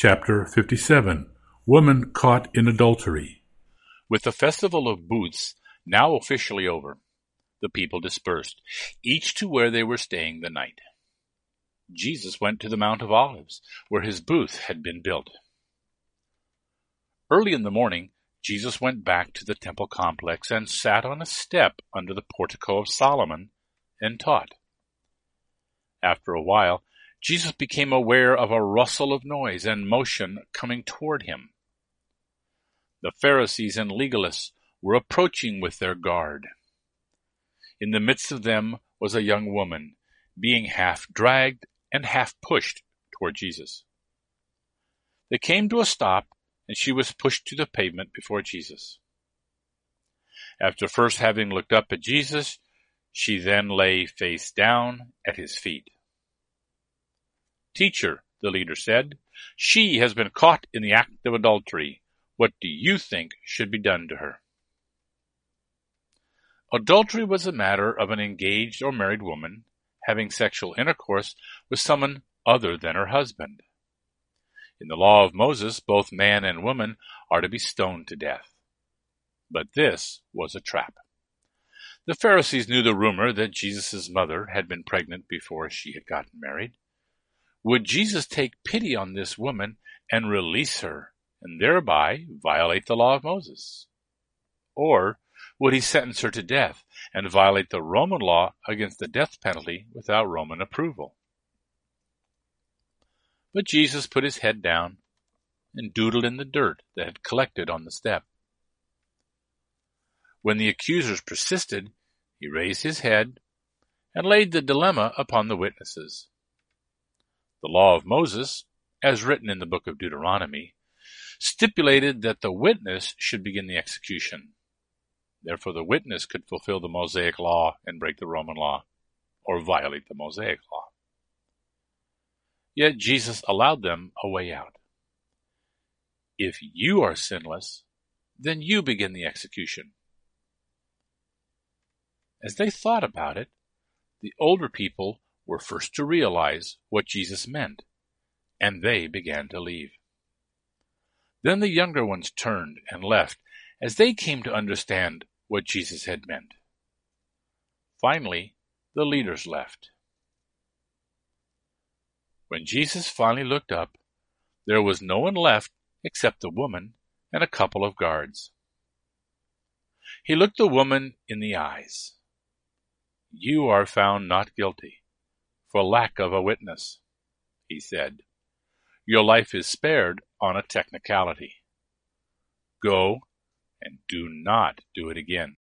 Chapter 57. Woman Caught in Adultery. With the festival of booths now officially over, the people dispersed, each to where they were staying the night. Jesus went to the Mount of Olives, where his booth had been built. Early in the morning, Jesus went back to the temple complex and sat on a step under the portico of Solomon and taught. After a while, Jesus became aware of a rustle of noise and motion coming toward him. The Pharisees and legalists were approaching with their guard. In the midst of them was a young woman, being half dragged and half pushed toward Jesus. They came to a stop, and she was pushed to the pavement before Jesus. After first having looked up at Jesus, she then lay face down at his feet. "Teacher," the leader said, "she has been caught in the act of adultery. What do you think should be done to her?" Adultery was a matter of an engaged or married woman having sexual intercourse with someone other than her husband. In the law of Moses, both man and woman are to be stoned to death. But this was a trap. The Pharisees knew the rumor that Jesus' mother had been pregnant before she had gotten married. Would Jesus take pity on this woman and release her, and thereby violate the law of Moses? Or would he sentence her to death and violate the Roman law against the death penalty without Roman approval? But Jesus put his head down and doodled in the dirt that had collected on the step. When the accusers persisted, he raised his head and laid the dilemma upon the witnesses. The law of Moses, as written in the book of Deuteronomy, stipulated that the witness should begin the execution. Therefore, the witness could fulfill the Mosaic law and break the Roman law, or violate the Mosaic law. Yet Jesus allowed them a way out. If you are sinless, then you begin the execution. As they thought about it, the older people were first to realize what Jesus meant, and they began to leave. Then the younger ones turned and left as they came to understand what Jesus had meant. Finally, the leaders left. When Jesus finally looked up, there was no one left except the woman and a couple of guards. He looked the woman in the eyes. "You are found not guilty, for lack of a witness," he said. "Your life is spared on a technicality. Go and do not do it again."